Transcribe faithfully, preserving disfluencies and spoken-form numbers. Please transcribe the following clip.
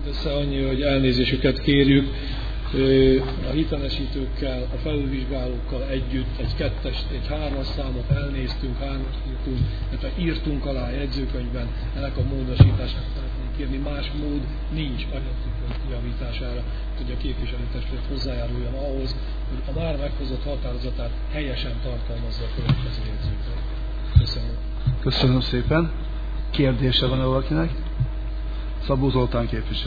Össze annyi, hogy elnézésüket kérjük. A hitelesítőkkel, a felülvizsgálókkal együtt egy kettest, egy hármas számot elnéztünk, hármas írtunk, illetve írtunk alá a jegyzőkönyvben, ennek a módosítását szeretnénk kérni. Más mód nincs anyagcikkek javítására, hogy a képviselőtestület hozzájáruljon ahhoz, hogy a már meghozott határozatát helyesen tartalmazza a következő jegyzőkönyv. Köszönöm. Köszönöm szépen. Kérdése van-e valakinek? Szabó Zoltán képviselő.